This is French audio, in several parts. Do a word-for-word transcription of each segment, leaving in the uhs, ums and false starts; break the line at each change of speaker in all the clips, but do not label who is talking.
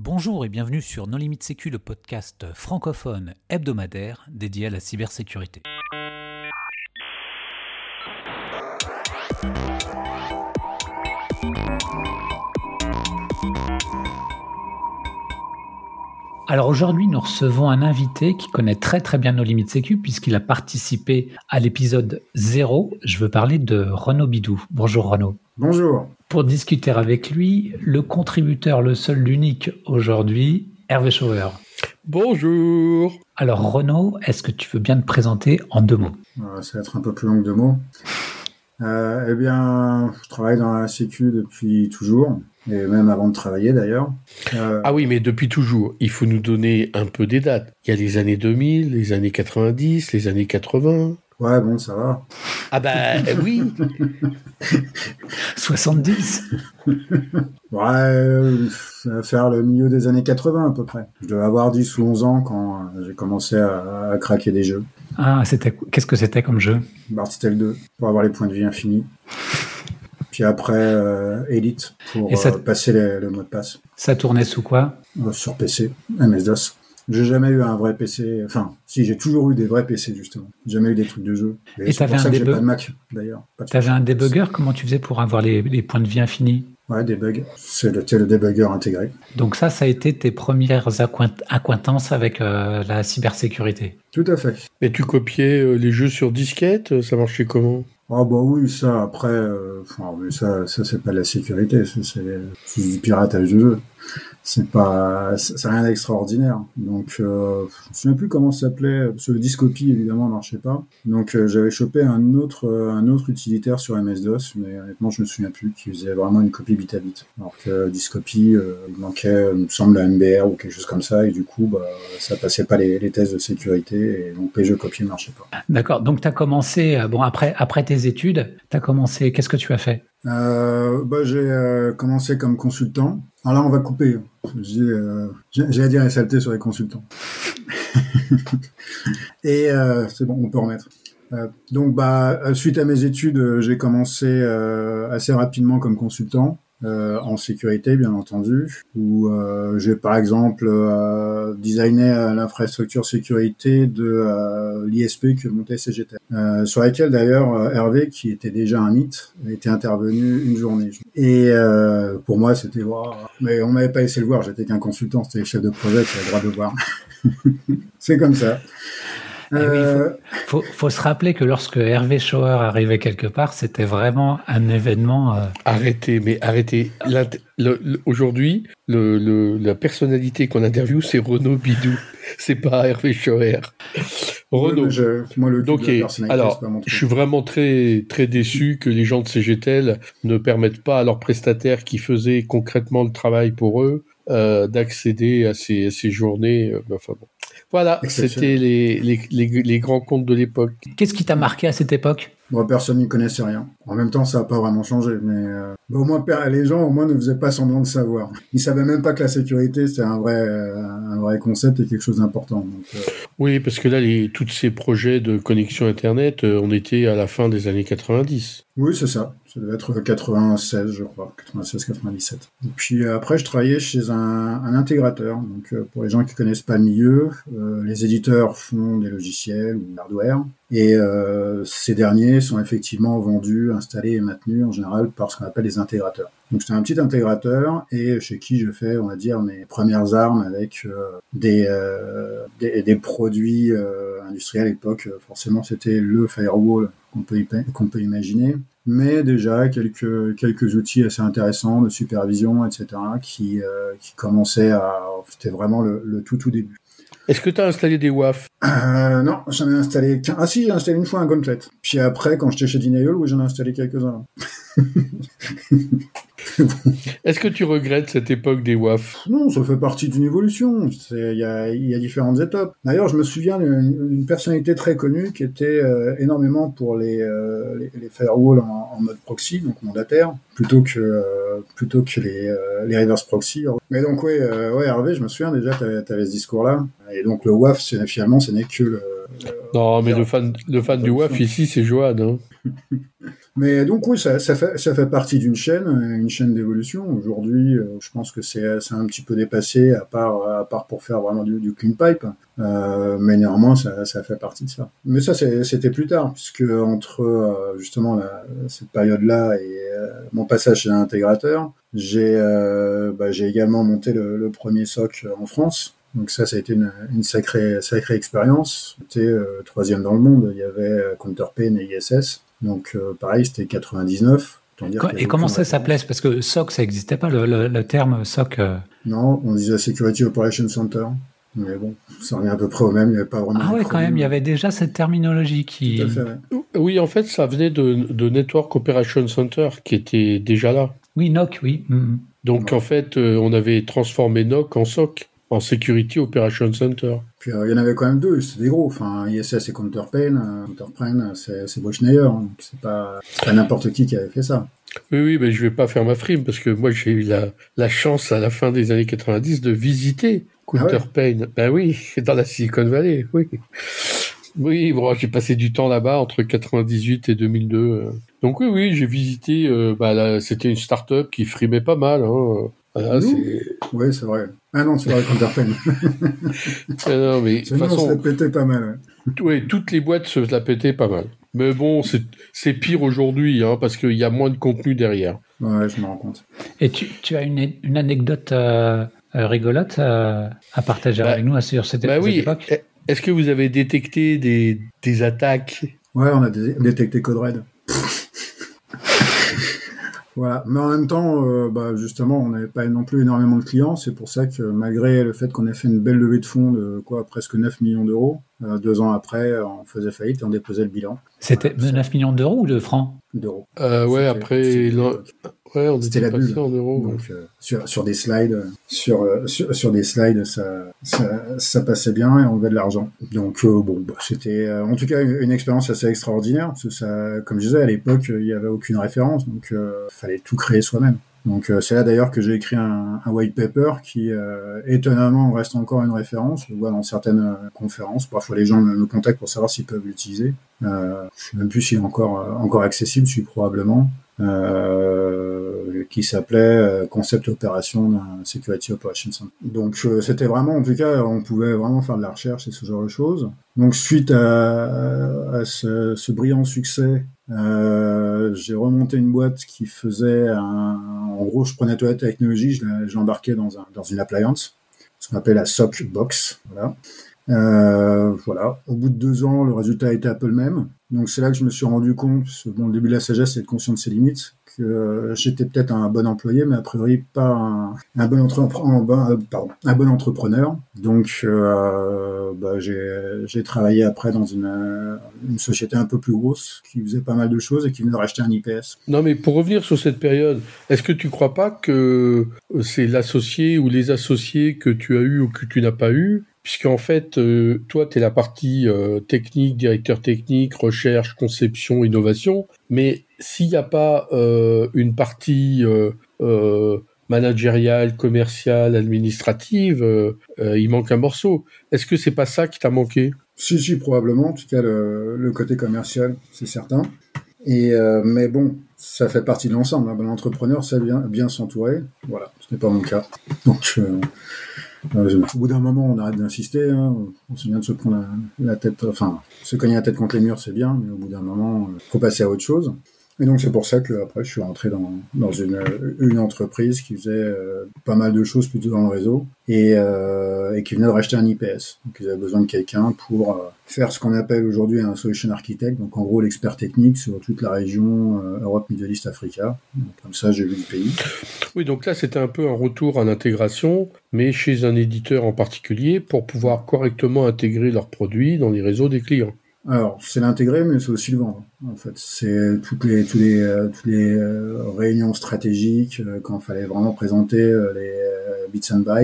Bonjour et bienvenue sur No Limit Sécu, le podcast francophone hebdomadaire dédié à la cybersécurité. Alors aujourd'hui, nous recevons un invité qui connaît très très bien No Limit Sécu puisqu'il a participé à l'épisode zéro. Je veux parler de Renaud Bidou. Bonjour Renaud.
Bonjour.
Pour discuter avec lui, le contributeur, le seul, l'unique aujourd'hui, Hervé Schauer.
Bonjour.
Alors Renaud, est-ce que tu veux bien te présenter en deux mots ?
euh, Ça va être un peu plus long que deux mots. Euh, eh bien, je travaille dans la sécu depuis toujours, et même avant de travailler d'ailleurs.
Euh... Ah oui, mais depuis toujours, il faut nous donner un peu des dates. Il y a les années deux mille, les années quatre-vingt-dix, les années quatre-vingts.
Ouais, bon, ça va.
Ah bah oui.
soixante-dix.
Ouais, euh, ça va faire le milieu des années quatre-vingts à peu près. Je devais avoir dix ou onze ans quand euh, j'ai commencé à, à craquer des jeux.
Ah, c'était qu'est-ce que c'était comme jeu ?
Bartitel deux, pour avoir les points de vie infinis. Puis après, euh, Elite, pour ça, euh, passer les, le mot de passe.
Ça tournait sous quoi ?
euh, Sur P C, M S DOS. J'ai jamais eu un vrai P C, enfin, si, j'ai toujours eu des vrais P C, justement. J'ai jamais eu des trucs de jeu.
Et, Et t'avais un,
débug...
débug...
pas de Mac, d'ailleurs.
T'avais un débugger, comment tu faisais pour avoir les, les points de vie infinis ?
Ouais, debug. C'est le, le débugger intégré.
Donc ça, ça a été tes premières acquaintances avec euh, la cybersécurité ?
Tout à fait.
Et tu copiais euh, les jeux sur disquette, ça marchait comment ?
Ah bah oui, ça, après, euh, enfin, ça, ça c'est pas de la sécurité, ça, c'est, c'est du piratage de jeu. C'est pas, c'est rien d'extraordinaire. Donc, euh, je me souviens plus comment ça s'appelait, parce que le Discopy, évidemment, marchait pas. Donc, euh, j'avais chopé un autre, euh, un autre utilitaire sur M S DOS, mais honnêtement, je me souviens plus, qui faisait vraiment une copie bit à bit. Alors que Discopy, euh, il manquait, il me semble, la M B R ou quelque chose comme ça, et du coup, bah, ça passait pas les, les tests de sécurité, et donc les jeux copiés ne marchaient pas.
D'accord. Donc, tu as commencé, bon, après, après tes études, tu as commencé, qu'est-ce que tu as fait ?
Euh, bah, j'ai euh, commencé comme consultant. Alors là, on va couper. J'ai, euh, j'allais dire les saletés sur les consultants. Et euh, c'est bon, on peut remettre. Euh, donc, bah, suite à mes études, j'ai commencé euh, assez rapidement comme consultant. Euh, en sécurité, bien entendu, où euh, j'ai par exemple euh, designé euh, l'infrastructure sécurité de euh, l'I S P que montait C G T L, euh, sur laquelle d'ailleurs euh, Hervé, qui était déjà un mythe, était intervenu une journée. Et euh, pour moi, c'était wow. Mais on m'avait pas laissé le voir, j'étais qu'un consultant, c'était le chef de projet qui avait le droit de le voir. C'est comme ça.
Euh... Oui, il faut, faut, faut se rappeler que lorsque Hervé Schauer arrivait quelque part, c'était vraiment un événement. Euh...
Arrêtez, mais arrêtez. Le, le, aujourd'hui, le, le, la personnalité qu'on interviewe, c'est Renaud Bidou. C'est pas Hervé Schauer. Renaud.
Oui, je, moi, le
Donc, et, alors, je suis vraiment très, très déçu que les gens de C G T L ne permettent pas à leurs prestataires qui faisaient concrètement le travail pour eux euh, d'accéder à ces, à ces journées. Euh, enfin bon. Voilà, c'était les, les, les, les grands comptes de l'époque.
Qu'est-ce qui t'a marqué à cette époque ?
Bon, personne n'y connaissait rien. En même temps, ça n'a pas vraiment changé, mais euh, au moins les gens au moins ne faisaient pas semblant de savoir. Ils savaient même pas que la sécurité c'était un vrai euh, un vrai concept et quelque chose d'important. Donc, euh...
Oui, parce que là, les tous ces projets de connexion Internet, euh, on était à la fin des années quatre-vingt-dix.
Oui, c'est ça. Ça devait être quatre-vingt-seize, je crois, quatre-vingt-seize quatre-vingt-dix-sept. Et puis euh, après, je travaillais chez un, un intégrateur. Donc, euh, pour les gens qui connaissent pas le milieu, euh, les éditeurs font des logiciels ou hardware, et euh, ces derniers sont effectivement vendus, installés et maintenus en général par ce qu'on appelle les intégrateurs. Donc, c'était un petit intégrateur et chez qui je fais, on va dire, mes premières armes avec euh, des, euh, des des produits euh, industriels à l'époque. Forcément, c'était le firewall qu'on peut qu'on peut imaginer. Mais déjà quelques quelques outils assez intéressants de supervision, et cetera, qui euh, qui commençaient à, c'était vraiment le, le tout tout début.
Est-ce que tu as installé des W A F ?
euh, Non, j'en ai installé qu'un. Ah si, j'ai installé une fois un Gauntlet. Puis après, quand j'étais chez Denial, oui, j'en ai installé quelques-uns.
Est-ce que tu regrettes cette époque des W A F ?
Non, ça fait partie d'une évolution. Il y a, y a différentes étapes. D'ailleurs, je me souviens d'une personnalité très connue qui était euh, énormément pour les, euh, les, les firewalls en, en mode proxy, donc mandataire, plutôt que euh, plutôt que les, euh, les reverse proxy. Mais donc oui, euh, ouais, Hervé, je me souviens déjà, t'avais, t'avais ce discours-là. Et donc le W A F, c'est, finalement, ce n'est que le...
le non, mais le fan, le fan du W A F ici, c'est Johan. Hein.
Mais donc oui, ça, ça, fait, ça fait partie d'une chaîne, une chaîne d'évolution. Aujourd'hui, euh, je pense que c'est, c'est un petit peu dépassé, à part, à part pour faire vraiment du, du clean pipe. Euh, mais néanmoins, ça, ça fait partie de ça. Mais ça, c'est, c'était plus tard, puisque entre euh, justement la, cette période-là et euh, mon passage chez l'intégrateur, j'ai, euh, bah, j'ai également monté le, le premier S O C en France. Donc ça, ça a été une, une sacrée, sacrée expérience. C'était euh, troisième dans le monde. Il y avait euh, Counterpane et I S S. Donc euh, pareil, c'était quatre-vingt-dix-neuf.
Et comment ça s'appelait? Parce que S O C, ça n'existait pas, le, le, le terme S O C. Euh...
Non, on disait Security Operations Center. Mais bon, ça revient à peu près au même. Il n'y avait pas vraiment.
Ah ouais, quand même, il y avait déjà cette terminologie qui.
Tout à fait, ouais.
Oui, en fait, ça venait de, de Network Operations Center qui était déjà là.
Oui, N O C, oui. Mm-hmm.
Donc ouais. En fait, euh, on avait transformé N O C en S O C. En Security Operations Center.
Puis euh, il y en avait quand même deux, c'était des gros. Enfin, I S S et Counterpane, euh, Counterpane, c'est, c'est Boschneier, hein, donc c'est pas, c'est pas n'importe qui qui avait fait ça.
Oui, oui, mais je vais pas faire ma frime parce que moi j'ai eu la, la chance à la fin des années quatre-vingt-dix de visiter Counterpane. Ah ouais. Ben oui, dans la Silicon Valley, oui. Oui, bon, j'ai passé du temps là-bas entre quatre-vingt-dix-huit et deux mille deux. Donc oui, oui, j'ai visité. Euh, bah là, c'était une start-up qui frimait pas mal. Hein.
Voilà, c'est... Oui, c'est vrai. Ah non, c'est vrai, Counterpane.
ah non, mais de toute façon,
on se la pétait pas mal.
Ouais. Oui, toutes les boîtes se la pétaient pas mal. Mais bon, c'est, c'est pire aujourd'hui, hein, parce qu'il y a moins de contenu derrière.
Ouais, je me rends compte.
Et tu, tu as une, une anecdote euh, rigolote euh, à partager bah, avec nous sur cette,
bah
cette
oui.
époque?
Est-ce que vous avez détecté des, des attaques?
Ouais, on a dé- détecté Code Red. Voilà, mais en même temps, euh, bah justement, on n'avait pas non plus énormément de clients. C'est pour ça que malgré le fait qu'on ait fait une belle levée de fonds de quoi, presque neuf millions d'euros, euh, deux ans après, on faisait faillite et on déposait le bilan.
C'était
voilà,
neuf millions d'euros ou de francs?
D'euros.
Euh, ouais, c'était, après, c'était, ouais, on
c'était la bulle
en euros.
Donc euh, sur sur des slides, sur euh, sur, sur des slides, ça, ça ça passait bien et on avait de l'argent. Donc euh, bon, bah, c'était euh, en tout cas une, une expérience assez extraordinaire parce que ça, comme je disais à l'époque, il y avait aucune référence, donc euh, fallait tout créer soi-même. Donc euh, c'est là d'ailleurs que j'ai écrit un, un white paper qui euh, étonnamment reste encore une référence. Je le vois dans certaines euh, conférences. Parfois les gens me, me contactent pour savoir s'ils peuvent l'utiliser. Euh, je sais même plus s'il est encore euh, encore accessible, je suis probablement. Euh, qui s'appelait euh, Concept Opération d'un Security Operations Center. Donc euh, c'était vraiment, en tout cas, on pouvait vraiment faire de la recherche et ce genre de choses. Donc suite à, à ce, ce brillant succès, euh, j'ai remonté une boîte qui faisait un, en gros, je prenais toute la technologie, je, je l'embarquais dans, un, dans une appliance, ce qu'on appelle la S O C Box, voilà. Euh, voilà. Au bout de deux ans, le résultat était un peu le même. Donc c'est là que je me suis rendu compte, parce que, bon, le début de la sagesse, c'est d'être conscient de ses limites, que euh, j'étais peut-être un bon employé, mais a priori pas un, un, bon, entrepre- pardon, un bon entrepreneur. Donc euh, bah, j'ai, j'ai travaillé après dans une, une société un peu plus grosse, qui faisait pas mal de choses et qui venait de racheter un I P S.
Non, mais pour revenir sur cette période, est-ce que tu crois pas que c'est l'associé ou les associés que tu as eu ou que tu n'as pas eu? Puisqu'en fait, euh, toi, tu es la partie euh, technique, directeur technique, recherche, conception, innovation. Mais s'il n'y a pas euh, une partie euh, euh, managériale, commerciale, administrative, euh, euh, il manque un morceau. Est-ce que c'est pas ça qui t'a manqué?
Si, si, probablement. En tout cas, le, le côté commercial, c'est certain. Et euh, mais bon, ça fait partie de l'ensemble. Un bon entrepreneur sait bien, bien s'entourer. Voilà, ce n'est pas mon cas. Donc... Euh, Euh, au bout d'un moment, on arrête d'insister. Hein. On se vient de se prendre la, la tête, enfin, se cogner la tête contre les murs, c'est bien, mais au bout d'un moment, il faut passer à autre chose. Et donc c'est pour ça que après, je suis rentré dans dans une une entreprise qui faisait euh, pas mal de choses plutôt dans le réseau et euh, et qui venait de racheter un I P S. Donc ils avaient besoin de quelqu'un pour euh, faire ce qu'on appelle aujourd'hui un solution architect. Donc en gros l'expert technique sur toute la région euh, Europe, Middle East, Africa. Donc, comme ça, j'ai vu le pays.
Oui, donc là c'était un peu un retour à l'intégration, mais chez un éditeur en particulier pour pouvoir correctement intégrer leurs produits dans les réseaux des clients.
Alors, c'est l'intégrer, mais c'est aussi le vendre. En fait, c'est toutes les toutes les euh, toutes les euh, réunions stratégiques euh, quand il fallait vraiment présenter euh, les euh, bits and bytes.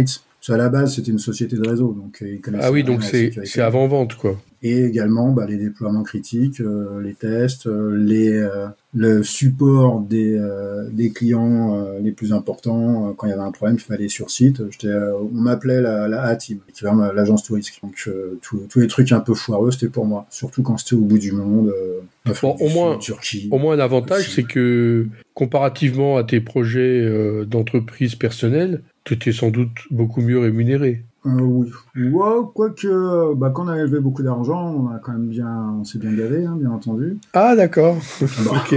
Ça, à la base, c'était une société de réseau, donc ils connaissaient
Ah oui,
rien
donc
à la
c'est,
sécurité.
c'est avant-vente, quoi.
Et également bah, les déploiements critiques, euh, les tests, euh, les, euh, le support des, euh, des clients euh, les plus importants. Euh, quand il y avait un problème, il fallait aller sur site. J'étais, euh, on m'appelait la, la A-Team, équivalent de l'agence touristique. Donc euh, tous les trucs un peu foireux, c'était pour moi. Surtout quand c'était au bout du monde, euh,
bon, au,
Sud,
moins,
Turquie.
au moins, l'avantage, c'est que comparativement à tes projets euh, d'entreprise personnelle, tu étais sans doute beaucoup mieux rémunéré.
Euh, oui. Ouais, quoique, bah, quand on a élevé beaucoup d'argent, on a quand même bien, on s'est bien gavé, hein, bien entendu.
Ah, d'accord.
Bon.
Ok.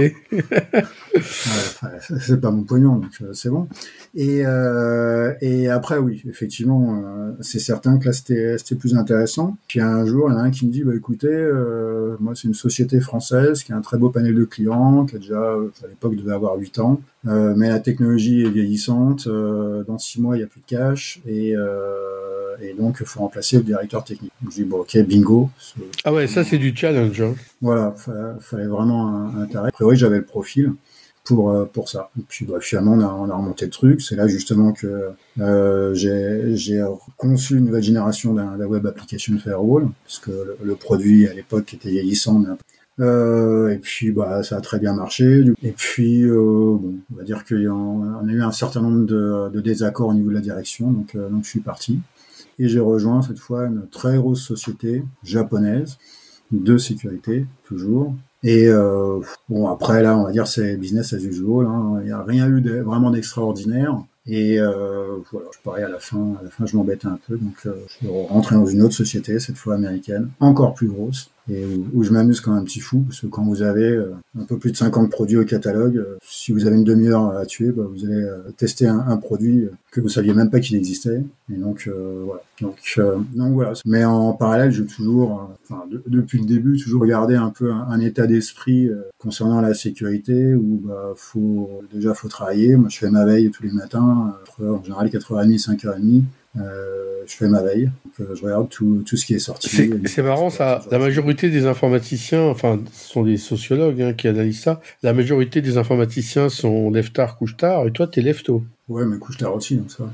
Ouais, c'est pas mon pognon, donc euh, c'est bon. Et, euh, et après, oui, effectivement, euh, c'est certain que là, c'était, c'était plus intéressant. Puis un jour, il y en a un qui me dit, bah écoutez, euh, moi, c'est une société française qui a un très beau panel de clients, qui a déjà, à l'époque, devait avoir huit ans, euh, mais la technologie est vieillissante. Euh, dans six mois, il n'y a plus de cash, et euh, Et donc, il faut remplacer le directeur technique. Donc, je dis, bon, ok, bingo.
Ah ouais, ça, c'est du challenge. Hein.
Voilà, il fallait, fallait vraiment un, un intérêt. A priori, j'avais le profil pour, euh, pour ça. Et puis, bah, finalement, on a, on a remonté le truc. C'est là, justement, que euh, j'ai, j'ai conçu une nouvelle génération d'un, d'un web application firewall, parce que le, le produit, à l'époque, était vieillissant, mais un peu. Euh, et puis bah ça a très bien marché. Et puis euh, bon, on va dire qu'il y a, on a eu un certain nombre de, de désaccords au niveau de la direction, donc euh, donc je suis parti et j'ai rejoint cette fois une très grosse société japonaise de sécurité toujours. Et euh, bon après là on va dire c'est business as usual, hein. Il n'y a rien eu de, vraiment d'extraordinaire. Et euh, voilà, pareil à la fin, à la fin je m'embêtais un peu, donc euh, je suis rentré dans une autre société, cette fois américaine, encore plus grosse, et où, où je m'amuse comme un petit fou, parce que quand vous avez euh, un peu plus de cinquante produits au catalogue, euh, si vous avez une demi-heure à tuer, bah, vous allez euh, tester un, un produit que vous saviez même pas qu'il existait, et donc euh, voilà. Donc, euh, donc voilà. Mais en parallèle, j'ai toujours, euh, enfin de, depuis le début, toujours gardé un peu un, un état d'esprit euh, concernant la sécurité, où bah faut déjà faut travailler. Moi, je fais ma veille tous les matins. En général, quatre heures trente, cinq heures trente, euh, je fais ma veille. Donc, euh, je regarde tout, tout ce qui est sorti.
C'est, c'est marrant, ça. La majorité des informaticiens, enfin, ce sont des sociologues hein, qui analysent ça. La majorité des informaticiens sont lève-tard, couche-tard, et toi, t'es lève-tôt.
Ouais, mais couche-tard aussi, donc ça va.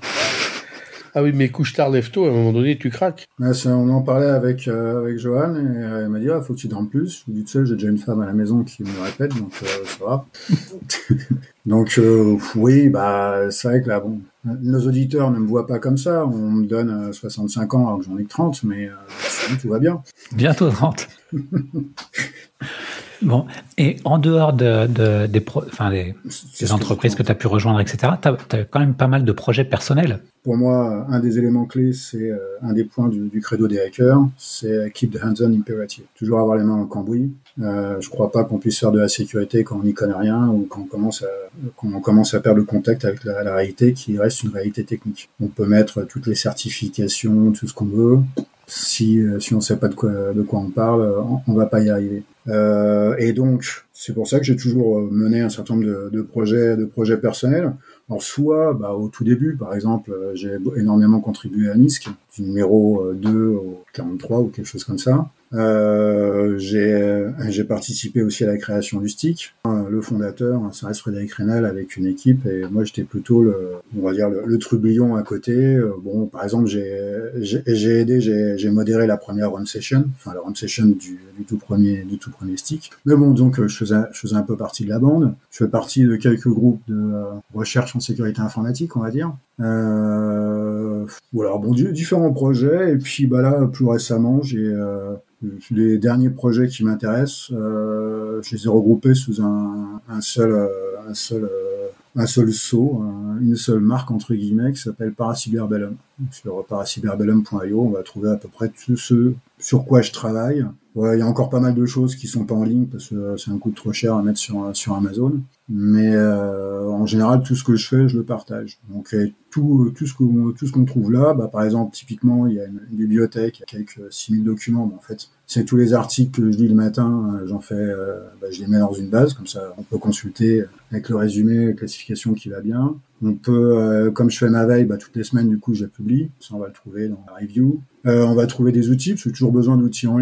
Ah oui, mais couche-tard, lève-tôt, à un moment donné, tu craques.
Là, c'est, on en parlait avec, euh, avec Johan, et euh, il m'a dit, ah, faut que tu dormes plus. Je lui ai dit, tu sais, j'ai déjà une femme à la maison qui me le répète, donc euh, ça va. Donc, euh, oui, bah, c'est vrai que là, bon, nos auditeurs ne me voient pas comme ça. On me donne euh, soixante-cinq ans alors que j'en ai que trente, mais euh, tout va bien.
Bientôt trente. Bon, et en dehors de, de, des, pro, enfin des, des entreprises que, que tu as pu rejoindre, et cetera, tu as quand même pas mal de projets personnels.
Pour moi, un des éléments clés, c'est euh, un des points du, du credo des hackers, c'est keep the hands-on imperative. Toujours avoir les mains dans le cambouis. Euh, je crois pas qu'on puisse faire de la sécurité quand on n'y connaît rien ou quand on commence à, quand on commence à perdre le contact avec la, la réalité qui reste une réalité technique. On peut mettre toutes les certifications, tout ce qu'on veut. Si, si on sait pas de quoi, de quoi on parle, on, on va pas y arriver. Euh, et donc, c'est pour ça que j'ai toujours mené un certain nombre de, de projets, de projets personnels. Alors, soit, bah, au tout début, par exemple, j'ai énormément contribué à N I S C, du numéro deux au quarante-trois ou quelque chose comme ça. Euh, j'ai, j'ai participé aussi à la création du STIC. Le fondateur, ça reste Frédéric Rénal avec une équipe, et moi j'étais plutôt le, on va dire le, le trublion à côté. Bon, par exemple, j'ai, j'ai, j'ai aidé, j'ai, j'ai modéré la première run session, enfin la run session du, du tout premier, du tout premier STIC. Mais bon, donc je faisais, je faisais un peu partie de la bande. Je fais partie de quelques groupes de euh, recherche en sécurité informatique, on va dire. Euh, voilà, bon, différents projets. Et puis, bah là, plus récemment, j'ai euh, les derniers projets qui m'intéressent, euh, je les ai regroupés sous un, un seul, euh, un seul, euh, un seul sceau, un, une seule marque entre guillemets qui s'appelle Paracyberbellum. Sur paracyberbellum point i o, on va trouver à peu près tout ce sur quoi je travaille. Ouais, il y a encore pas mal de choses qui sont pas en ligne parce que c'est un coût trop cher à mettre sur sur Amazon. Mais euh, en général, tout ce que je fais, je le partage. Donc tout tout ce que tout ce qu'on trouve là, bah par exemple, typiquement, il y a une, une bibliothèque, il y a quelques six mille documents. Bah, en fait, c'est tous les articles que je lis le matin. J'en fais, euh, bah, je les mets dans une base, comme ça, on peut consulter avec le résumé, la classification qui va bien. On peut, euh, comme je fais ma veille, bah, toutes les semaines, du coup, je la publie. Ça, on va le trouver dans la review. Euh, on va trouver des outils, parce que j'ai toujours besoin d'outils en ligne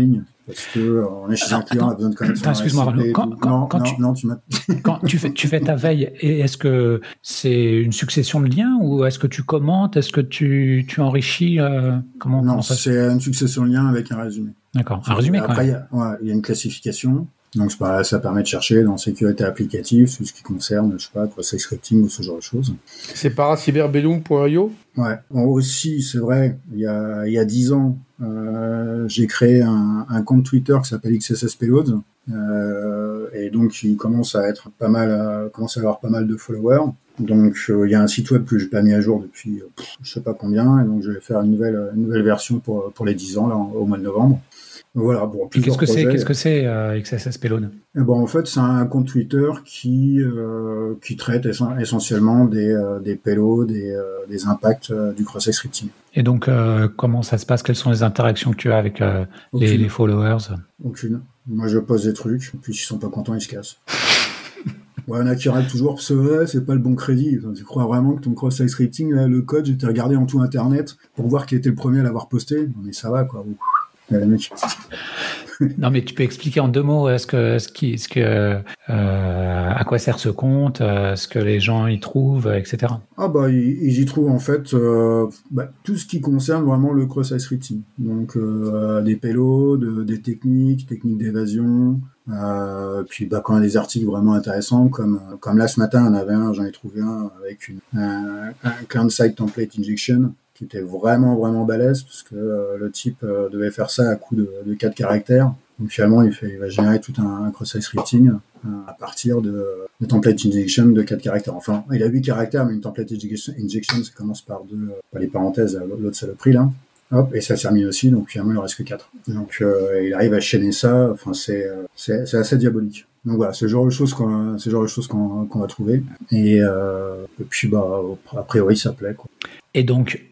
Parce que on est chez alors, un client, attends, on a besoin de connaître son
excuse-moi, Renaud. Quand, quand, non, quand, non, tu, non, tu m'as... quand tu fais, tu fais ta veille, est-ce que c'est une succession de liens ou est-ce que tu commentes, est-ce que tu, tu enrichis euh, comment,
Non,
comment ça
c'est une succession de liens avec un résumé.
D'accord, un résumé
après,
quand même.
Après, il y, ouais, y a une classification. Donc, c'est pas, ça permet de chercher dans sécurité applicative, tout ce qui concerne, je sais pas, cross-site scripting ou ce genre de choses.
C'est paracyberbellum point i o.
Ouais. Bon, aussi, c'est vrai, il y a, il y a dix ans, euh, j'ai créé un, un compte Twitter qui s'appelle X S S Payloads, euh, et donc, il commence à être pas mal, à, commence à avoir pas mal de followers. Donc, euh, il y a un site web que j'ai pas mis à jour depuis, pff, je sais pas combien, et donc je vais faire une nouvelle, une nouvelle version pour, pour les dix ans, là, au mois de novembre. Voilà, bon,
qu'est-ce que c'est, qu'est-ce que c'est euh, X S S Payload?
Eh ben, en fait, c'est un compte Twitter qui euh, qui traite essentiellement des euh, des payloads, des euh, des impacts euh, du cross-site scripting.
Et donc, euh, comment ça se passe? Quelles sont les interactions que tu as avec euh, les, les followers?
Aucune. Moi, je pose des trucs, puis s'ils sont pas contents, ils se cassent. Ouais, on a qui râlent toujours, c'est vrai, c'est pas le bon crédit. Enfin, tu crois vraiment que ton cross-site scripting, là, le code, j'étais regardé en tout Internet pour voir qui était le premier à l'avoir posté? Non, mais ça va, quoi. Ouais, mec.
Non, mais tu peux expliquer en deux mots est-ce que, ce qui, ce que, euh, à quoi sert ce compte, euh, ce que les gens y trouvent, et cetera.
Ah bah ils, ils y trouvent en fait euh, bah, tout ce qui concerne vraiment le cross-site scripting. Donc euh, des payloads, des techniques, techniques d'évasion. Euh, puis bah quand on a des articles vraiment intéressants comme comme là ce matin on avait un, j'en ai trouvé un avec une un, un client-side template injection qui était vraiment vraiment balèze parce que euh, le type euh, devait faire ça à coup de, de quatre caractères. Donc finalement il fait il va générer tout un, un cross-site scripting euh, à partir de, de template injection de quatre caractères. Enfin il a huit caractères mais une template injection, injection ça commence par deux euh, les parenthèses l'autre saloperie là. Hop, et ça termine aussi, donc finalement il en reste que quatre. Donc euh, il arrive à chaîner ça, enfin c'est c'est, c'est assez diabolique. Donc voilà, c'est le genre de choses qu'on, c'est le genre de choses qu'on, qu'on va trouver. Et, euh, et puis bah a priori ça plaît quoi.
Et donc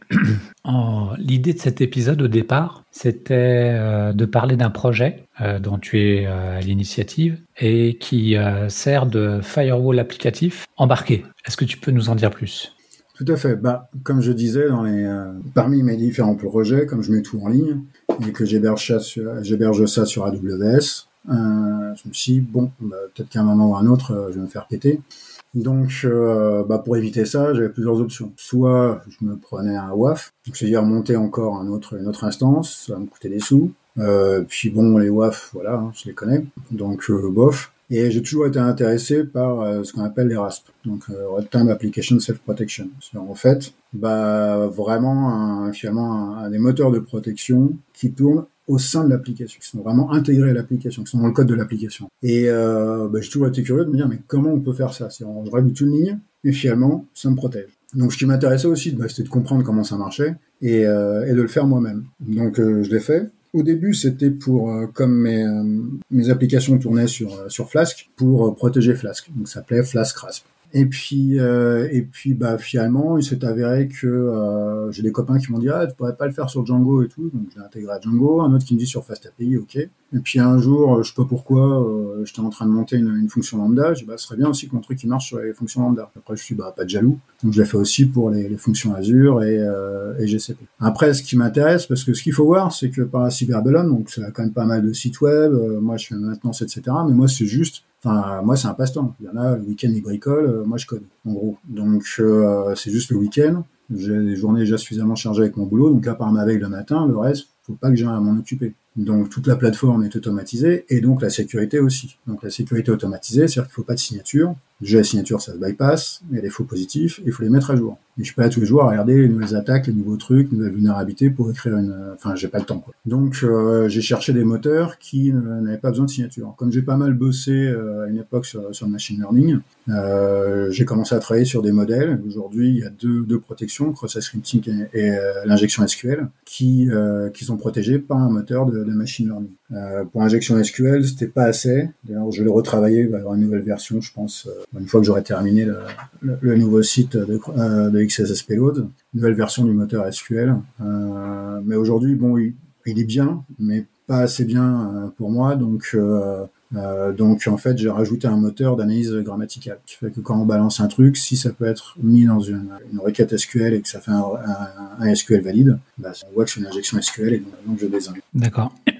en, l'idée de cet épisode au départ, c'était euh, de parler d'un projet euh, dont tu es euh, à l'initiative et qui euh, sert de firewall applicatif embarqué. Est-ce que tu peux nous en dire plus?
Tout à fait. Bah, comme je disais, dans les, euh, parmi mes différents projets, comme je mets tout en ligne et que j'héberge ça sur, j'héberge ça sur A W S, euh, je me suis dit, bon, bah, peut-être qu'à un moment ou à un autre, euh, je vais me faire péter. Donc, euh, bah, pour éviter ça, j'avais plusieurs options. Soit je me prenais un W A F, donc c'est-à-dire monter encore un autre, une autre instance, ça va me coûter des sous. Euh, puis bon, les W A F, voilà, hein, je les connais, donc euh, bof. Et j'ai toujours été intéressé par euh, ce qu'on appelle les R A S P, donc euh, Runtime Application Self-Protection. C'est-à-dire, en fait, bah vraiment un, finalement un, un des moteurs de protection qui tournent au sein de l'application, qui sont vraiment intégrés à l'application, qui sont dans le code de l'application. Et euh, bah, j'ai toujours été curieux de me dire mais comment on peut faire ça? C'est-à-dire, je rajoute une ligne et finalement ça me protège. Donc ce qui m'intéressait aussi, bah, c'était de comprendre comment ça marchait et, euh, et de le faire moi-même. Donc euh, je l'ai fait. Au début, c'était pour, euh, comme mes, euh, mes applications tournaient sur, euh, sur Flask, pour euh, protéger Flask. Donc, ça s'appelait Flask R A S P. Et puis, euh, et puis, bah, finalement, il s'est avéré que euh, j'ai des copains qui m'ont dit ah, tu pourrais pas le faire sur Django et tout, donc je l'ai intégré à Django. Un autre qui me dit sur FastAPI, ok. Et puis un jour, je sais pas pourquoi, euh, j'étais en train de monter une, une fonction lambda. Je dis bah, ce serait bien aussi que mon truc il marche sur les fonctions lambda. Après, je suis bah pas de jaloux, donc je l'ai fait aussi pour les, les fonctions Azure et, euh, et G C P. Après, ce qui m'intéresse, parce que ce qu'il faut voir, c'est que par la Cyberbellum, donc ça a quand même pas mal de sites web. Euh, moi, je fais maintenance, et cetera. Mais moi, c'est juste Enfin, moi, c'est un passe-temps. Il y en a, le week-end, ils bricolent, euh, moi, je code, en gros. Donc, euh, c'est juste le week-end. J'ai des journées déjà suffisamment chargées avec mon boulot. Donc, à part ma veille le matin, le reste, faut pas que j'ai à m'en occuper. Donc, toute la plateforme est automatisée et donc la sécurité aussi. Donc, la sécurité automatisée, c'est-à-dire qu'il faut pas de signature. Déjà, la signature, ça se bypass. Il y a des faux positifs. Il faut les mettre à jour. Et je suis pas là tous les jours à regarder les nouvelles attaques, les nouveaux trucs, les nouvelles vulnérabilités pour écrire une, enfin, j'ai pas le temps, quoi. Donc, euh, j'ai cherché des moteurs qui n'avaient pas besoin de signature. Comme j'ai pas mal bossé euh, à une époque sur, sur le machine learning, euh, j'ai commencé à travailler sur des modèles. Aujourd'hui, il y a deux, deux protections, cross-site scripting et, et euh, l'injection S Q L, qui, euh, qui sont protégées par un moteur de, de machine learning. Euh, pour injection S Q L, c'était pas assez. D'ailleurs, je l'ai retravaillé, il va y avoir une nouvelle version, je pense, euh, une fois que j'aurai terminé le, le, le nouveau site de, euh, de X S S Payload, nouvelle version du moteur S Q L. Euh, mais aujourd'hui, bon, il, il est bien, mais pas assez bien euh, pour moi, donc euh, euh, donc en fait j'ai rajouté un moteur d'analyse grammaticale qui fait que quand on balance un truc, si ça peut être mis dans une, une requête S Q L et que ça fait un, un, un S Q L valide, bah, on voit que c'est une injection S Q L et donc, donc je désigne.
D'accord.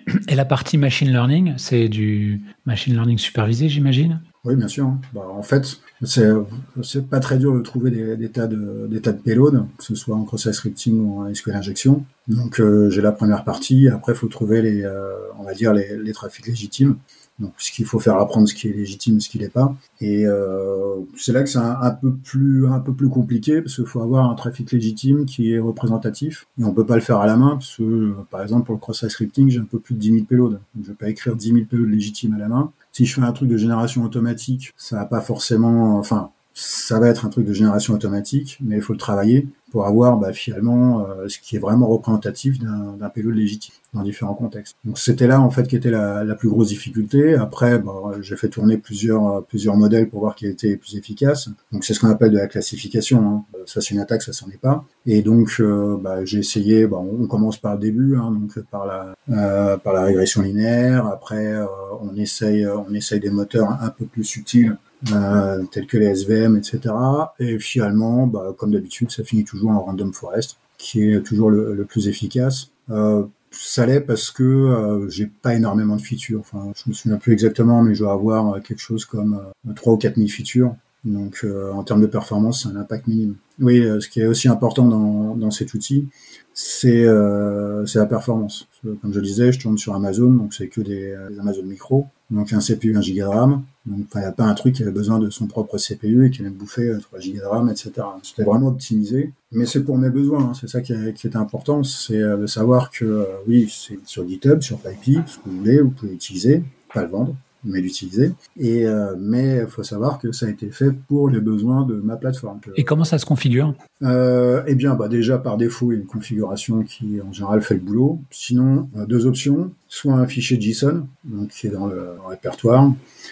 Et la partie machine learning, c'est du machine learning supervisé, j'imagine?
Oui, bien sûr. Bah, en fait, c'est, c'est pas très dur de trouver des, des tas de, des tas de payloads, que ce soit en cross-site scripting ou en S Q L injection. Donc, euh, j'ai la première partie. Après, il faut trouver les, euh, on va dire les, les trafics légitimes. Donc, ce qu'il faut faire apprendre ce qui est légitime, ce qui l'est pas. Et euh, c'est là que c'est un, un peu plus, un peu plus compliqué parce qu'il faut avoir un trafic légitime qui est représentatif. Et on peut pas le faire à la main parce que, par exemple, pour le cross-site scripting, j'ai un peu plus de dix mille payloads. Donc, je vais pas écrire dix mille payloads légitimes à la main. Si je fais un truc de génération automatique, ça va pas forcément, enfin, ça va être un truc de génération automatique, mais il faut le travailler pour avoir bah, finalement euh, ce qui est vraiment représentatif d'un, d'un payload légitime dans différents contextes. Donc c'était là en fait qui était la, la plus grosse difficulté. Après, bah, j'ai fait tourner plusieurs plusieurs modèles pour voir qui était plus efficace. Donc c'est ce qu'on appelle de la classification. Hein. Ça c'est une attaque, ça s'en est pas. Et donc euh, bah, j'ai essayé. Bah, on commence par le début, hein, donc par la euh, par la régression linéaire. Après euh, on essaye on essaye des moteurs un peu plus subtils. Euh, tels que les S V M, et cetera. Et finalement, bah, comme d'habitude, ça finit toujours en random forest, qui est toujours le, le plus efficace. Euh, ça l'est parce que euh, j'ai pas énormément de features. Enfin, je me souviens plus exactement, mais je dois avoir quelque chose comme euh, trois ou quatre mille features. Donc, euh, en termes de performance, c'est un impact minime. Oui, euh, ce qui est aussi important dans, dans cet outil, c'est, euh, c'est la performance. Comme je le disais, je tourne sur Amazon, donc c'est que des, des Amazon Micro. Donc un C P U, un giga de RAM. Donc il n'y a pas un truc qui avait besoin de son propre C P U et qui allait me bouffer trois giga de RAM, et cetera. C'était vraiment optimisé. Mais c'est pour mes besoins, hein. C'est ça qui est, qui est important, c'est de savoir que, euh, oui, c'est sur GitHub, sur PyPy, ce que vous voulez, vous pouvez l'utiliser, pas le vendre, mais l'utiliser. Et euh, mais il faut savoir que ça a été fait pour les besoins de ma plateforme.
Et comment ça se configure ?
euh, Eh bien, bah déjà par défaut, il y a une configuration qui en général fait le boulot. Sinon, euh, deux options, soit un fichier JSON, donc qui est dans le, dans le répertoire,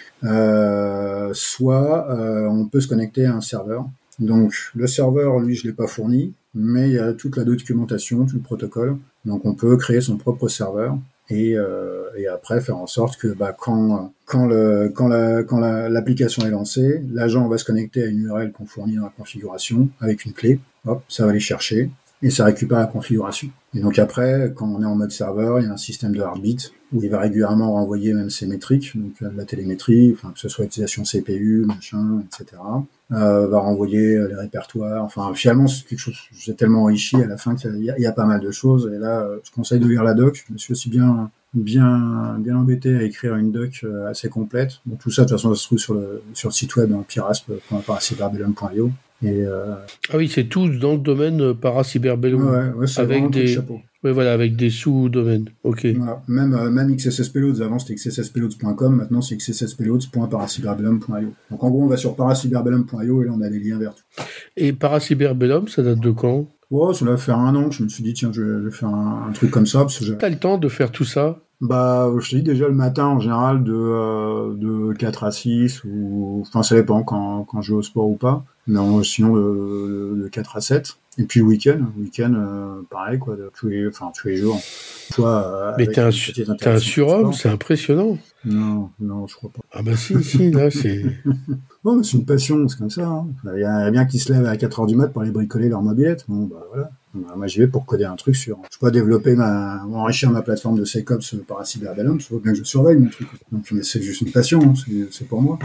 euh, soit euh, on peut se connecter à un serveur. Donc le serveur, lui, je l'ai pas fourni, mais il y a toute la documentation, tout le protocole. Donc on peut créer son propre serveur. Et, euh, et après faire en sorte que bah, quand quand le quand la quand la, l'application est lancée, l'agent va se connecter à une U R L qu'on fournit dans la configuration avec une clé. Hop, ça va aller chercher et ça récupère la configuration. Et donc après, quand on est en mode serveur, il y a un système de heartbeat où il va régulièrement renvoyer même ses métriques, donc de la télémétrie, enfin que ce soit utilisation C P U, machin, et cetera. Euh, va renvoyer les répertoires. Enfin, finalement, c'est quelque chose. J'ai tellement enrichi à la fin qu'il y a, il y a pas mal de choses. Et là, je conseille de lire la doc. Je me suis aussi bien, bien, bien embêté à écrire une doc assez complète. Bon, tout ça, de toute façon, ça se trouve sur le sur le site web hein, pirasp point paracyberbellum point io. Et euh...
ah oui, c'est tout dans le domaine paracyberbellum.
Ouais, ouais, c'est
avec des
chapeau.
Oui, voilà, avec des sous-domaines. Ok.
Voilà. Même, euh, même X S S Payloads, avant c'était x s s payloads point com, maintenant c'est x s s payloads point paracyberbellum point io. Donc en gros, on va sur paracyberbellum point io et là on a les liens vers tout.
Et Paracyberbellum, ça date de quand ?
Oh, ça doit faire un an que je me suis dit, tiens, je vais, je vais faire un, un truc comme ça. Parce que je...
T'as le temps de faire tout ça ?
Bah, je te dis déjà le matin en général de, euh, de quatre à six, ou enfin ça dépend quand, quand je vais au sport ou pas. Mais euh, sinon de, de quatre à sept. Et puis le week-end, le week-end, euh, pareil, quoi, de tous les, enfin, tous les jours. Toi, euh,
mais t'es un, t'es un surhomme, c'est impressionnant.
Non, non, je crois pas.
Ah bah si, si, là, c'est...
Non, mais c'est une passion, c'est comme ça. Hein. Il y a bien qui se lèvent à quatre heures du mat pour aller bricoler leur mobilette. Bon, bah voilà. Bah, moi, j'y vais pour coder un truc sur... Je peux développer ma... enrichir ma plateforme de SecOps Paracyberbellum, il faut bien que je surveille mon truc. Donc, mais c'est juste une passion, hein. c'est, c'est pour moi.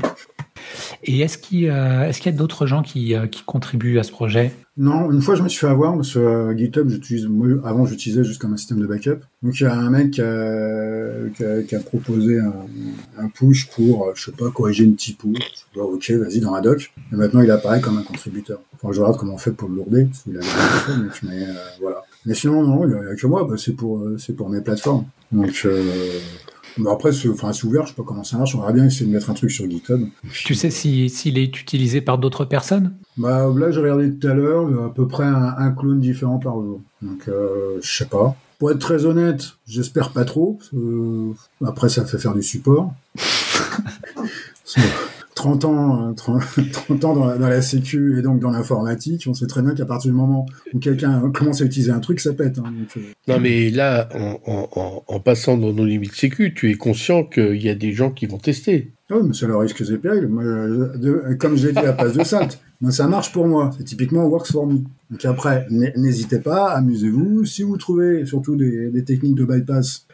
Et est-ce qu'il, euh, est-ce qu'il y a d'autres gens qui, euh, qui contribuent à ce projet ?
Non, une fois je me suis fait avoir parce que euh, GitHub, j'utilise, moi, avant j'utilisais juste comme un système de backup. Donc il y a un mec qui a, qui a, qui a proposé un, un push pour, je sais pas, corriger une typo. Je dis, oh, ok, vas-y dans la doc. Et maintenant il apparaît comme un contributeur. Enfin, je regarde comment on fait pour le lourder, parce qu'il a fait, mais, mais euh, voilà. Mais sinon, non, il y, y a que moi, bah, c'est pour, euh, c'est pour mes plateformes. Donc euh, Bon après, c'est, enfin, c'est ouvert, je sais pas comment ça marche. On verra bien essayer de mettre un truc sur GitHub.
Tu sais si, s'il est utilisé par d'autres personnes ?
Bah là, j'ai regardé tout à l'heure, à peu près un, un clone différent par jour. Donc, euh, je sais pas. Pour être très honnête, j'espère pas trop. Euh, après, ça fait faire du support. trente ans, trente, trente ans dans la, dans la sécu et donc dans l'informatique, on sait très bien qu'à partir du moment où quelqu'un commence à utiliser un truc, ça pète. Hein, donc, euh...
Non, mais là, en, en, en passant dans nos limites sécu, tu es conscient qu'il y a des gens qui vont tester.
Ah oui, mais c'est le risque et péril. Moi, de, comme je l'ai dit à Passe de Sainte, moi, ça marche pour moi. C'est typiquement works for me. Donc après, n'hésitez pas, amusez-vous. Si vous trouvez surtout des, des techniques de bypass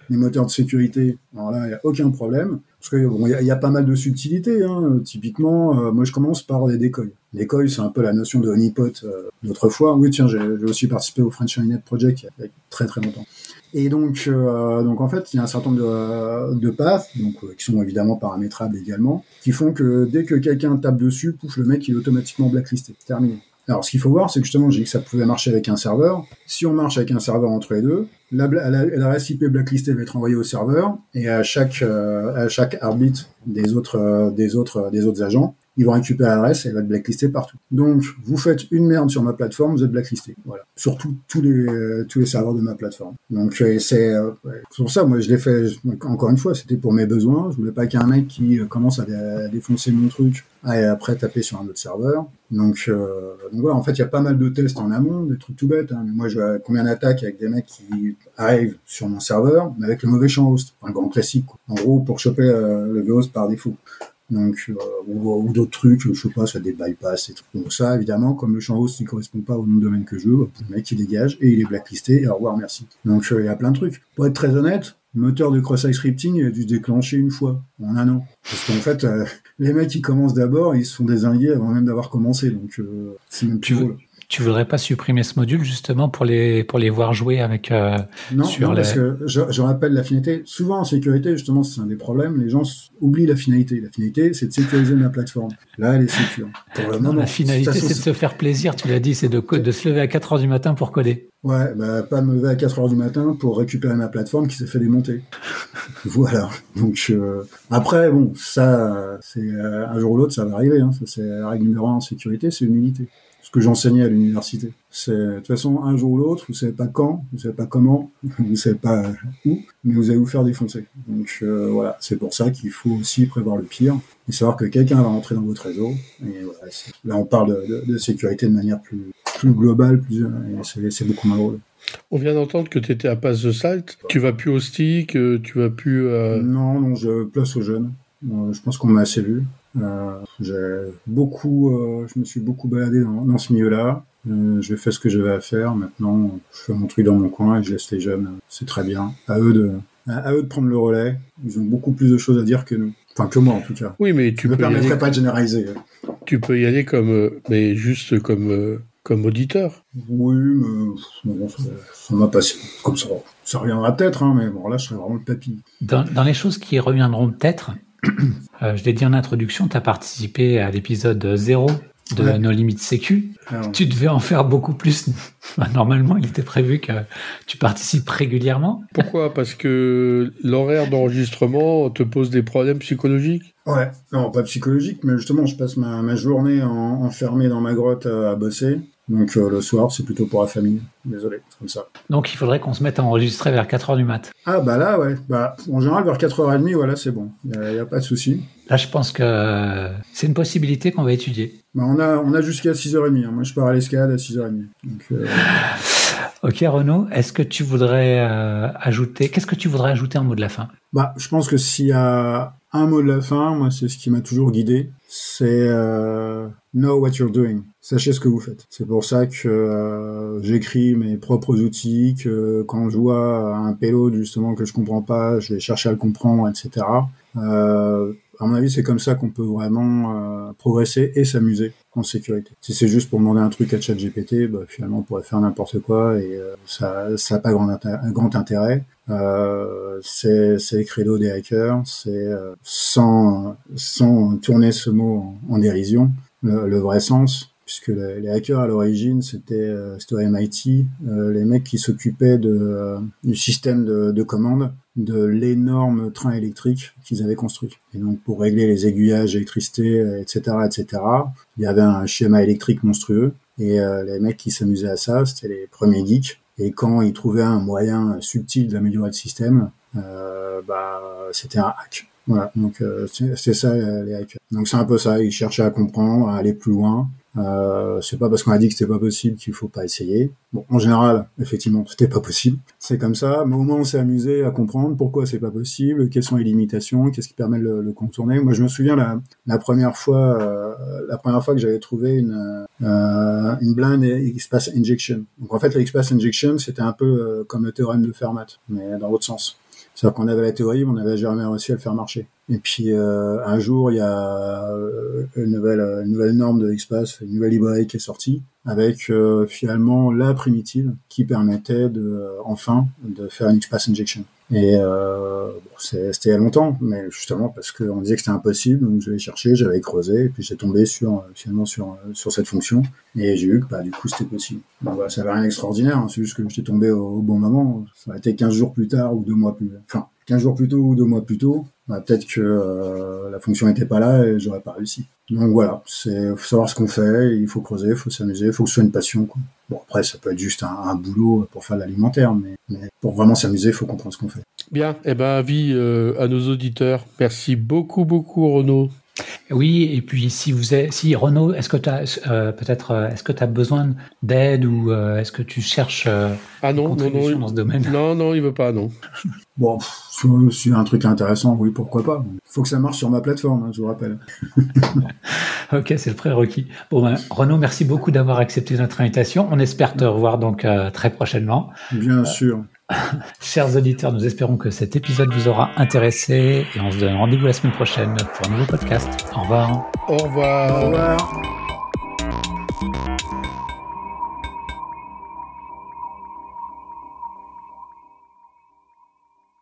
les moteurs de sécurité, alors là, il n'y a aucun problème. Parce que bon, il y, y a pas mal de subtilités. Hein. Typiquement, euh, moi, je commence par les decoys. Decoys, c'est un peu la notion de honeypot euh, d'autrefois. Oui, tiens, j'ai, j'ai aussi participé au French Mainnet Project il y a très très longtemps. Et donc, euh, donc en fait, il y a un certain nombre de, de paths, donc euh, qui sont évidemment paramétrables également, qui font que dès que quelqu'un tape dessus, pouf, le mec il est automatiquement blacklisté. Terminé. Alors, ce qu'il faut voir, c'est que justement, j'ai dit que ça pouvait marcher avec un serveur. Si on marche avec un serveur entre les deux, la, la, l'adresse I P blacklistée va être envoyée au serveur, et à chaque euh, à chaque heartbeat des autres euh, des autres des autres agents, ils vont récupérer l'adresse et elle va être blacklistée partout. Donc, vous faites une merde sur ma plateforme, vous êtes blacklisté. Voilà. Surtout tous les euh, tous les serveurs de ma plateforme. Donc, euh, c'est, euh, ouais. c'est pour ça, moi, je l'ai fait. Encore une fois, c'était pour mes besoins. Je voulais pas qu'il y ait un mec qui euh, commence à, à défoncer mon truc ah, et après taper sur un autre serveur. Donc, euh, donc voilà. En fait, il y a pas mal de tests en amont, des trucs tout bêtes. Hein. Mais moi, je vois combien d'attaques avec des mecs qui arrivent sur mon serveur, mais avec le mauvais champ host, un grand classique. Quoi. En gros, pour choper euh, le V host par défaut. Donc, euh, ou, ou d'autres trucs, je sais pas, ça des bypass et tout. Donc ça, évidemment, comme le champ host ne correspond pas au nom de domaine que je veux, le mec il dégage et il est blacklisté et au revoir, merci. Donc il euh, y a plein de trucs. Pour être très honnête, le moteur de cross-site scripting il a dû se déclencher une fois en un an. Parce qu'en fait, euh, les mecs qui commencent d'abord, ils se font dézinguer avant même d'avoir commencé. Donc euh, c'est même plus drôle.
Tu voudrais pas supprimer ce module justement pour les pour les voir jouer avec euh,
non,
sur
non
les...
parce que je, je rappelle la finalité. Souvent en sécurité, justement, c'est un des problèmes. Les gens oublient la finalité. La finalité, c'est de sécuriser ma plateforme. Là, elle est sécure. Pour le
non,
moment,
la finalité, c'est de se faire plaisir. Tu l'as dit, c'est de de se lever à quatre heures du matin pour coder.
Ouais, bah pas me lever à quatre heures du matin pour récupérer ma plateforme qui s'est fait démonter. Voilà. Donc euh, après, bon, ça, c'est euh, un jour ou l'autre, ça va arriver. Hein. Ça, c'est la règle numéro un en sécurité, c'est l'humilité. Ce que j'enseignais à l'université. C'est, de toute façon, un jour ou l'autre, vous savez pas quand, vous savez pas comment, vous savez pas où, mais vous allez vous faire défoncer. Donc euh, voilà, c'est pour ça qu'il faut aussi prévoir le pire et savoir que quelqu'un va rentrer dans votre réseau. Et voilà, c'est, là, on parle de, de, de sécurité de manière plus, plus globale, plus, et c'est, c'est beaucoup moins drôle.
On vient d'entendre que tu étais à Pass the Salt. Tu vas plus au stick, tu vas plus... Euh...
Non, non, je place aux jeunes. Euh, je pense qu'on m'a assez vu. Euh, j'ai beaucoup, euh, je me suis beaucoup baladé dans, dans ce milieu-là. Euh, j'ai fait ce que j'avais à faire. Maintenant, je fais mon truc dans mon coin et je laisse les jeunes. C'est très bien. À eux de, à, à eux de prendre le relais. Ils ont beaucoup plus de choses à dire que nous. Enfin, que moi, en tout cas.
Oui, mais tu
je me
peux
permettrais
y aller...
pas de généraliser.
Tu peux y aller comme, euh, mais juste comme, euh, comme auditeur.
Oui, mais bon, ça, ça m'a passé comme ça. Ça reviendra peut-être, hein, mais bon, là, je serais vraiment le papy.
Dans, dans les choses qui reviendront peut-être, euh, je l'ai dit en introduction, tu as participé à l'épisode zéro de ouais. No Limit Sécu. Alors. Tu devais en faire beaucoup plus. Normalement, il était prévu que tu participes régulièrement.
Pourquoi ? Parce que l'horaire d'enregistrement te pose des problèmes psychologiques ?
Ouais, non, pas psychologique, mais justement, je passe ma, ma journée en, enfermé dans ma grotte à, à bosser. Donc euh, le soir, c'est plutôt pour la famille. Désolé, c'est comme ça.
Donc il faudrait qu'on se mette à enregistrer vers quatre heures du mat.
Ah bah là, ouais. Bah, en général, vers quatre heures trente, voilà, c'est bon. Il n'y a, a pas de souci.
Là, je pense que c'est une possibilité qu'on va étudier.
Bah, on a, on a jusqu'à six heures trente. Hein. Moi, je pars à l'escalade à six heures trente. Donc, euh...
Ok, Renaud, est-ce que tu voudrais euh, ajouter... Qu'est-ce que tu voudrais ajouter en mot de la fin ?
Bah, je pense que s'il y a un mot de la fin, moi, c'est ce qui m'a toujours guidé. C'est euh, « know what you're doing ». Sachez ce que vous faites. C'est pour ça que euh, j'écris mes propres outils, que quand je vois un payload, justement, que je comprends pas, je vais chercher à le comprendre, et cetera. Euh, à mon avis, c'est comme ça qu'on peut vraiment euh, progresser et s'amuser en sécurité. Si c'est juste pour demander un truc à ChatGPT, bah, finalement, on pourrait faire n'importe quoi et euh, ça ça n'a pas grand, intér- grand intérêt. Euh, c'est, c'est les credos des hackers, c'est euh, sans, sans tourner ce mot en, en dérision, le, le vrai sens. Puisque les, les hackers à l'origine c'était euh, c'était au M I T, euh, les mecs qui s'occupaient de euh, du système de, de commande de l'énorme train électrique qu'ils avaient construit. Et donc pour régler les aiguillages d'électricité, et cetera, et cetera, il y avait un schéma électrique monstrueux et euh, les mecs qui s'amusaient à ça, c'était les premiers geeks. Et quand ils trouvaient un moyen subtil d'améliorer le système, euh, bah c'était un hack. Voilà, donc euh, c'est, c'est ça les hackers. Donc c'est un peu ça, ils cherchaient à comprendre, à aller plus loin. Euh, c'est pas parce qu'on a dit que c'était pas possible qu'il faut pas essayer. Bon, en général, effectivement, c'était pas possible. C'est comme ça, mais au moins on s'est amusé à comprendre pourquoi c'est pas possible, quelles sont les limitations, qu'est-ce qui permet de le, le contourner. Moi, je me souviens la, la première fois, euh, la première fois que j'avais trouvé une euh, une blind XPath injection. Donc en fait, la XPath injection, c'était un peu euh, comme le théorème de Fermat, mais dans l'autre sens. C'est-à-dire qu'on avait la théorie, mais on n'avait jamais réussi à le faire marcher. Et puis euh, un jour, il y a une nouvelle, une nouvelle norme de XPath, une nouvelle librairie qui est sortie, avec euh, finalement la primitive qui permettait de euh, enfin de faire une XPath injection. Et euh, bon, c'était il y a longtemps, mais justement parce qu'on disait que c'était impossible, donc j'avais cherché, j'avais creusé, et puis j'ai tombé sur finalement sur sur cette fonction, et j'ai vu que bah du coup c'était possible. Bon, bah, ça n'avait rien d'extraordinaire, hein, c'est juste que j'étais tombé au, au bon moment. Ça a été quinze jours plus tard ou deux mois plus, enfin quinze jours plus tôt ou deux mois plus tôt. Bah, peut-être que euh, la fonction n'était pas là et j'aurais pas réussi. Donc voilà, c'est faut savoir ce qu'on fait, il faut creuser, il faut s'amuser, il faut que ce soit une passion, quoi. Bon, après ça peut être juste un, un boulot pour faire de l'alimentaire, mais, mais pour vraiment s'amuser, il faut comprendre ce qu'on fait.
Bien, et eh ben avis euh, à nos auditeurs. Merci beaucoup beaucoup Renaud.
Oui, et puis si vous êtes, si Renaud, est-ce que tu as euh, peut-être, euh, est-ce que tu as besoin d'aide ou euh, est-ce que tu cherches euh,
ah non,
une contribution
non, non,
dans ce domaine?
Non, non, il veut pas, non.
Bon, si un truc intéressant, oui, pourquoi pas. Il faut que ça marche sur ma plateforme, hein, je vous rappelle.
Ok, c'est le prérequis. Bon, ben, Renaud, merci beaucoup d'avoir accepté notre invitation. On espère te revoir donc euh, très prochainement.
Bien
euh,
sûr.
Chers auditeurs, nous espérons que cet épisode vous aura intéressé et on se donne rendez-vous la semaine prochaine pour un nouveau podcast. Au revoir.
Au revoir.
Au revoir.